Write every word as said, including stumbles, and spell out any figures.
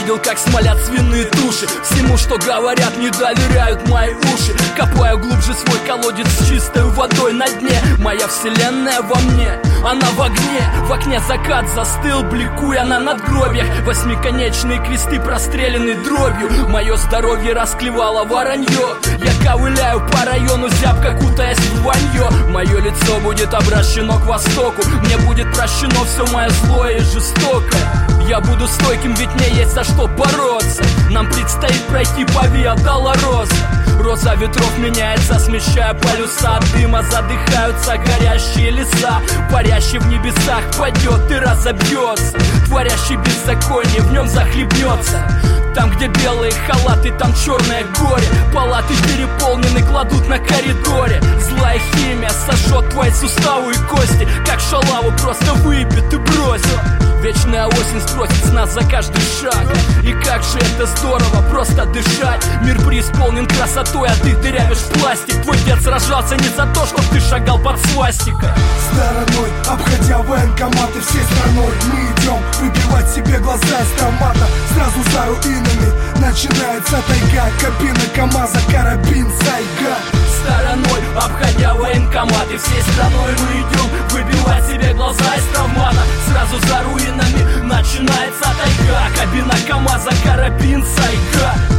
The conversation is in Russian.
видел, как смолят свиные туши. Всему, что говорят, не доверяют мои уши. Копаю глубже свой колодец с чистой водой на дне. Моя вселенная во мне, она в огне. В окне закат застыл, бликуя на надгробиях. Восьмиконечные кресты прострелены дробью. Мое здоровье расклевало воронье. Я ковыляю по району, зябко кутаясь в ванье. Мое лицо будет обращено к востоку. Мне будет прощено все мое злое и жестокое. Я буду стойким, ведь мне есть за что бороться. Нам предстоит пройти по Виа Долороса. Роза ветров меняется, смещая полюса. От дыма задыхаются горящие леса. Парящий в небесах падет и разобьется. Творящий беззаконие в нем захлебнется. Там, где белые халаты, там черное горе. Палаты переполнены, кладут на коридоре. Злая химия сожжет твои суставы и кости. Как шалаву просто выпит и бросит. Вечная осень спросит с нас за каждый шаг. И как же это здорово, просто дышать. Мир преисполнен красотой, а ты дырявишь пластик. Твой дед сражался не за то, чтоб ты шагал под свастикой. Стороной, обходя военкоматы всей страной, мы идем выбивать себе глаза из травмата. Сразу за руинами начинается тайга. Кабина КамАЗа, карабин, сайга. Стороной, обходя военкоматы всей страной, мы идем выбивать себе глаза из травмата. Сразу за руинами начинается тайга. Кабина КамАЗа, карабин, сайга.